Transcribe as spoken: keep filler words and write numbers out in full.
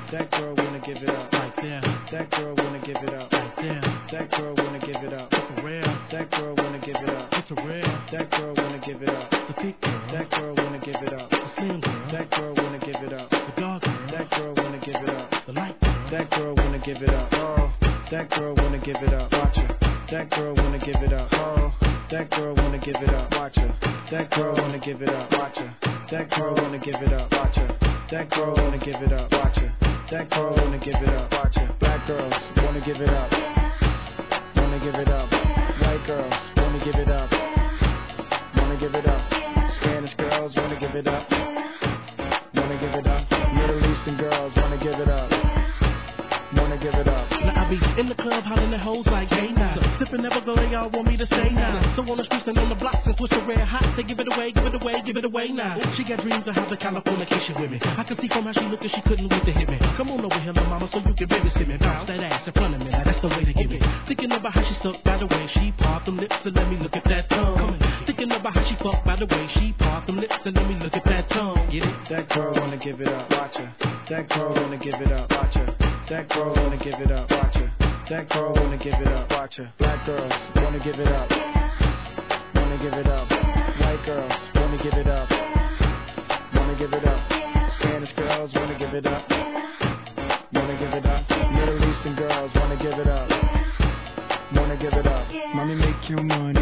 That girl wanna give it up. Right there. That girl wanna give it up. Right there. That girl wanna give it up. For real. That girl wanna give it up. It's a real. That girl wanna give it up. The thick girl. That girl wanna give it up. The slim girl. That girl wanna give it up. The dark girl. That girl wanna give it up. The light girl. That girl wanna give it up. Oh, that girl wanna give it up. Watch her. That girl wanna give it up. Oh, that girl wanna give it up. Watch her. That girl wanna give it up. Watch her. That girl wanna give it up. Watch her. That girl wanna give it up. Watch her. That girl wanna give it up. Watch her. Black girls wanna give it up. Wanna give it up. White girls wanna give it up. Wanna give it up. Spanish girls wanna give it up. Wanna give it up. Middle Eastern girls wanna give it up. Wanna give it up. Now I be in the club hollering at hoes like, hey now. Sipping never go, they all want me to stay now. So on the streets and on the blocks and twist the red hot. They give it away, give it away, give it away now. She got dreams of having Californication with me. I can see from how she looked and she couldn't wait to hit me. Come on over here, little mama, so you can babysit me. Bounce that ass in front of me, now that's the way to give it. Thinking about how she sucked by the way she popped them lips and let me look at that tongue. Thinking about how she fucked by the way she popped them lips and let me look at that tongue. Get it? That girl wanna give it up. Watch her. That girl wanna give it up. Watch her. That girl wanna give it up. Watch her. That girl wanna give it up. Watch her. Black girls wanna give it up. Wanna give it up. White girls wanna give it up. Wanna give it up. Spanish girls wanna give it up. Wanna give it up. Middle Eastern girls wanna give it up. Wanna give it up. Mommy, make your money.